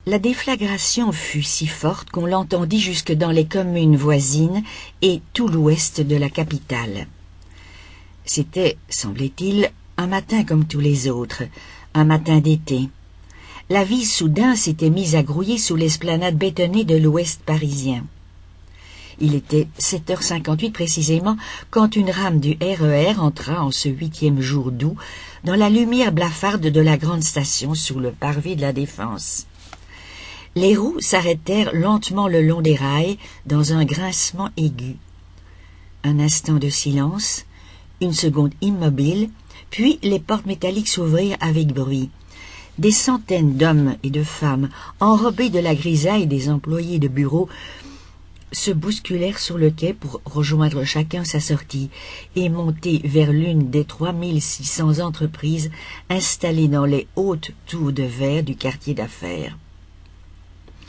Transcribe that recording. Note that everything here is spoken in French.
La déflagration fut si forte qu'on l'entendit jusque dans les communes voisines et tout l'ouest de la capitale. C'était, semblait-il, un matin comme tous les autres, un matin d'été. La vie soudain s'était mise à grouiller sous l'esplanade bétonnée de l'ouest parisien. Il était 7h58 précisément quand une rame du RER entra en ce 8e jour d'août dans la lumière blafarde de la grande station sous le parvis de la Défense. Les roues s'arrêtèrent lentement le long des rails dans un grincement aigu. Un instant de silence, une seconde immobile, puis les portes métalliques s'ouvrirent avec bruit. Des centaines d'hommes et de femmes, enrobés de la grisaille des employés de bureau, se bousculèrent sur le quai pour rejoindre chacun sa sortie et monter vers l'une des 3600 entreprises installées dans les hautes tours de verre du quartier d'affaires.